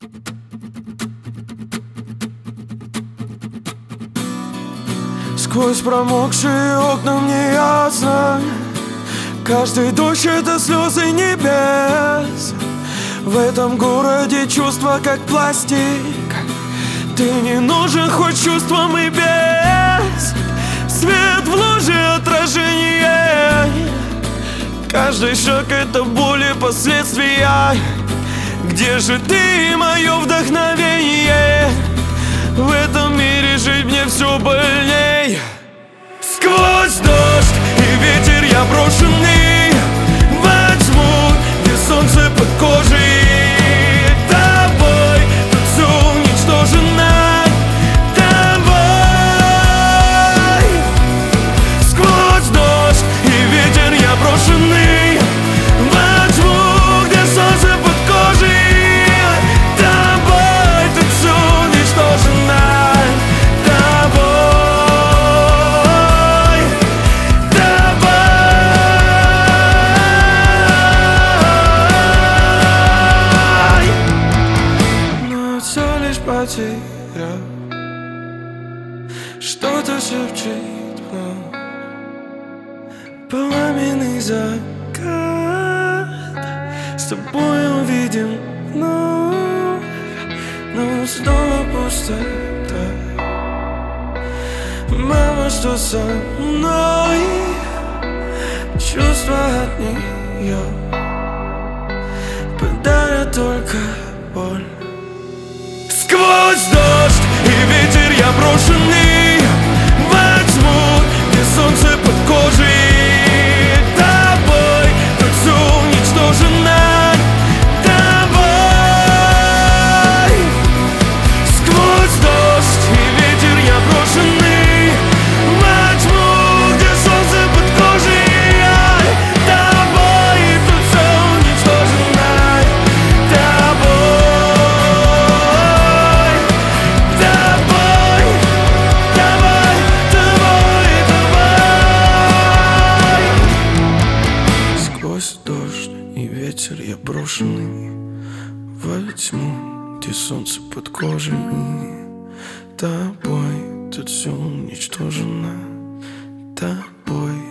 Сквозь промокшие окна мне ясно, каждый дождь — это слезы небес. В этом городе чувства как пластик, ты не нужен хоть чувством и без. Свет в луже отражение, каждый шаг — это боль и последствия. Где же ты, мое вдохновение? В этом мире жить мне все больней. Сквозь дождь и ветер я брошенный во тьму, где солнце под кожей. Тобой тут все уничтожено, тобой. Сквозь дождь и ветер я брошенный во тьму, где солнце под кожей. Тобой тут все уничтожено. Потерял, что-то шепчет вновь. Пламенный закат с тобой увидим вновь, но снова пустота. Мама, что со мной? Чувства от нее подарят только боль. Сквозь дождь и ветер я брошенный во тьму, где солнце под кожей. Тобой тут все уничтожено, тобой. Сквозь дождь и ветер я брошенный во тьму, где солнце под кожей. Тобой тут все уничтожено, тобой. Дождь и ветер я брошенный во тьму, где солнце под кожей. Тобой тут все уничтожено, тобой.